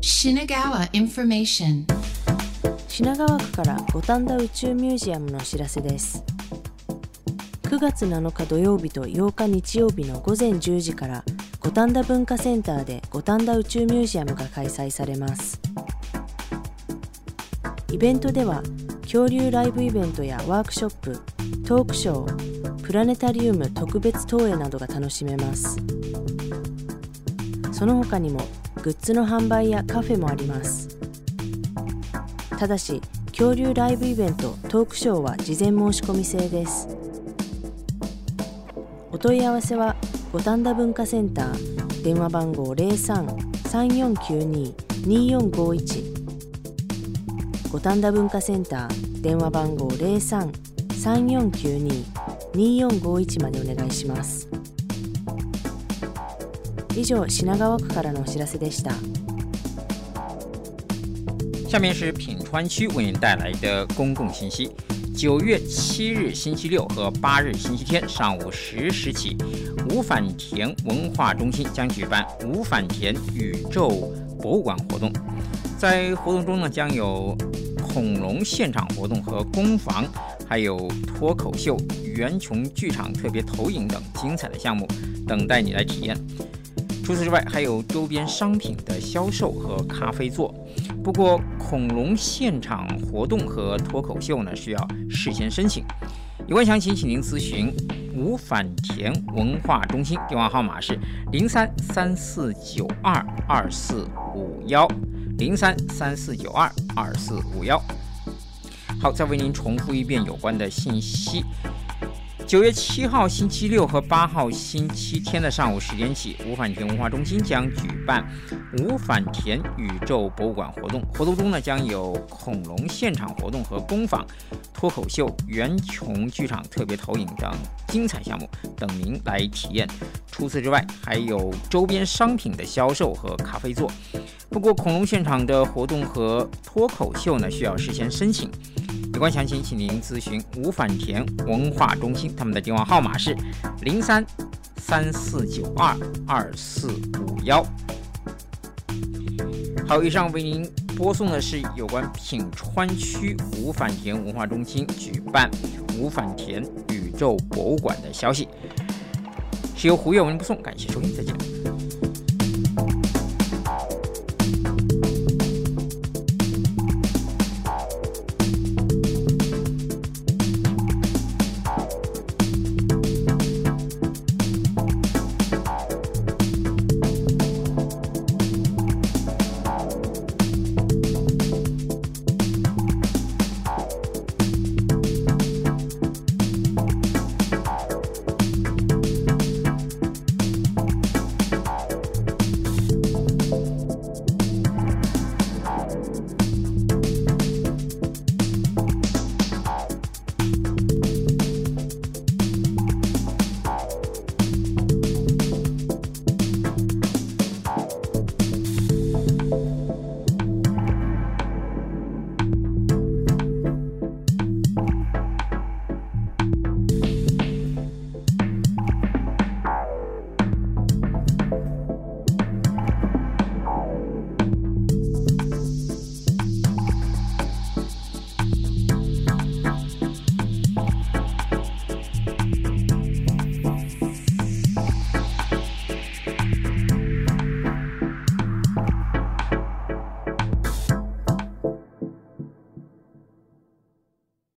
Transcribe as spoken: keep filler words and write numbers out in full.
Shinagawa Information。 品川区から五反田宇宙ミュージアムのお知らせです。くがつなのか土曜日とようか日曜日のごぜんじゅうじから五反田文化センターで五反田宇宙ミュージアムが開催されます。イベントでは恐竜ライブイベントやワークショップ、トークショー、プラネタリウム特別投影などが楽しめます。その他にもグッズの販売やカフェもあります。ただし恐竜ライブイベント、トークショーは事前申し込み制です。お問い合わせは五反田文化センター電話番号 ゼロさん さんよんきゅうに によんごいち、五反田文化センター電話番号 ゼロさん さんよんきゅうに によんごいちまでお願いします。以上、品川区からのお知らせでした。 下面是品川区为您带来的公共信息。九月七日星期六和八日星期天上午十时起，五反田文化中心将举办五反田宇宙博物馆活动。在活动中呢，将有恐龙现场活动和工坊，还有脱口秀、圆穹剧场特别投影等精彩的项目等待你来体验。除此之外，还有周边商品的销售和咖啡座。不过，恐龙现场活动和脱口秀呢，需要事先申请。有关详情，请您咨询五反田文化中心，电话号码是零三三四九二二四五幺零三三四九二二四五幺。好，再为您重复一遍有关的信息。九月七号星期六和八号星期天的上午十点起，五反田文化中心将举办五反田宇宙博物馆活动。活动中呢，将有恐龙现场活动和工坊、脱口秀、圆穹剧场特别投影等精彩项目等您来体验。除此之外，还有周边商品的销售和咖啡座。不过，恐龙现场的活动和脱口秀呢，需要事先申请。有关详情，请您咨询五反田文化中心，他们的电话号码是零三三四九二二四五幺。好，以上为您播送的是有关品川区五反田文化中心举办五反田宇宙博物馆的消息，是由胡月为您播送，感谢收听，再见。